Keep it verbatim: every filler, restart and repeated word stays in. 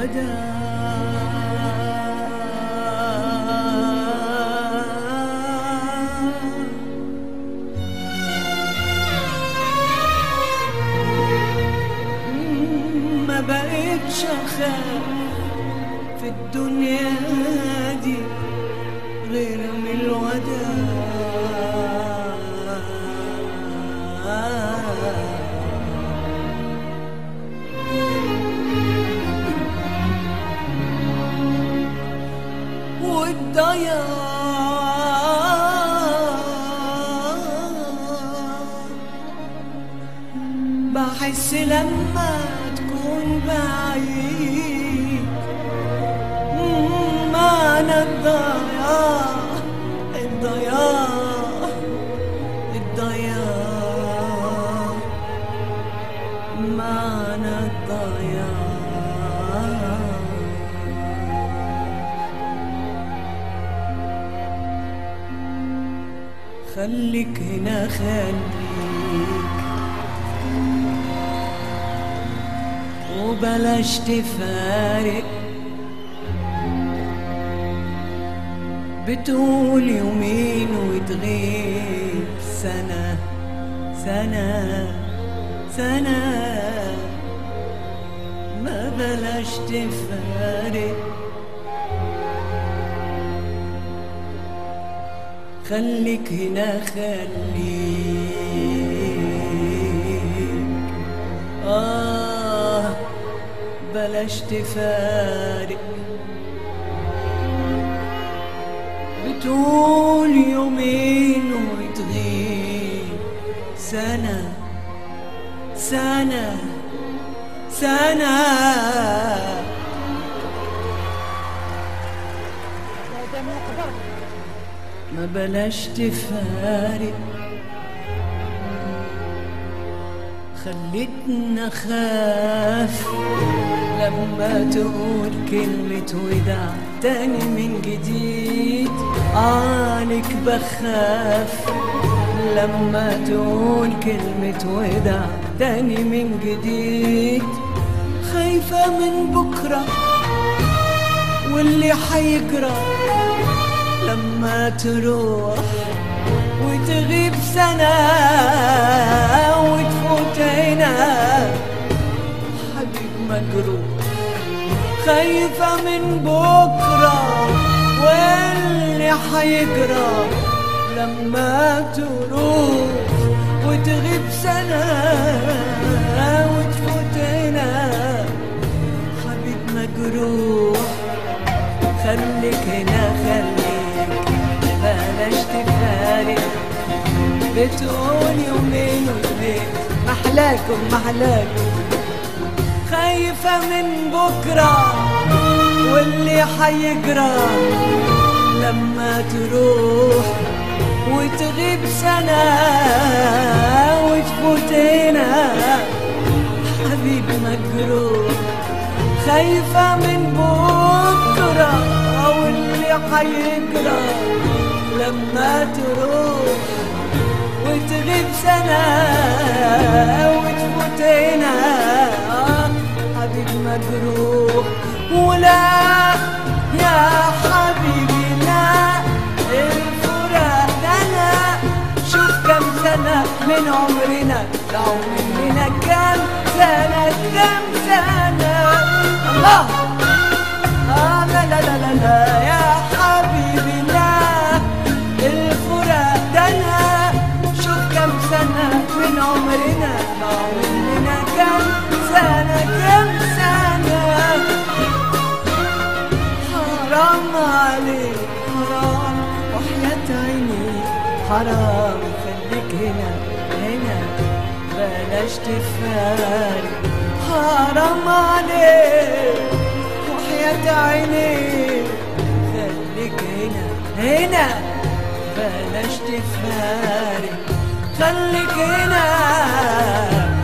ما بقتش اخاف في الدنيا دي غير من الوداع، والضياع بحس لما تكون بعيد معنى الضياع الضياع الضياع معنى الضياع. خليك هنا خليك وبلاش تفارق، بتقول يومين وتغيب سنة سنة سنة، ما بلاش تفارق. خليك هنا خليك آه بلاش تفارق، بتقول يومين وتغيب سنة سنة سنة، ما بلاش تفارق. خلتنا خاف لما تقول كلمة وداع تاني من جديد، عليك بخاف لما تقول كلمة وداع تاني من جديد. خايفة من بكرة واللي حيجرى لما تروح وتغيب سنة وتفوت هنا حبيب مجروح. خايفة من بكرة واللي حيجرى لما تروح وتغيب سنة وتفوت هنا حبيب مجروح. خليك هنا خليك بلاش تفارق، بتقول يومين ويومين محلاكم محلاكم. خايفة من بكرة واللي حيجرى لما تروح وتغيب سنة وتفوت هنا حبيب مجروح. خايفة من بكرة واللي حيجرى لما تروح وتغيب سنة وتفوت هنا حبيب مجروح. ولا يا حبيبي لا الفراق أنا شوف كم سنة من عمرنا لو مننا كم سنة كم سنة. الله آه لا لا لا لا, لا يا حبيبي لا الفراق ده أنا شوف كم سنة من عمرنا لو مننا كم سنة كم سنة. حرام عليك حرام وحياة عيني حرام. خليك هنا هنا بلاش تفارق. حرام عليك وحياة عيني خليك هنا هنا بلاش تفارق. خليك هنا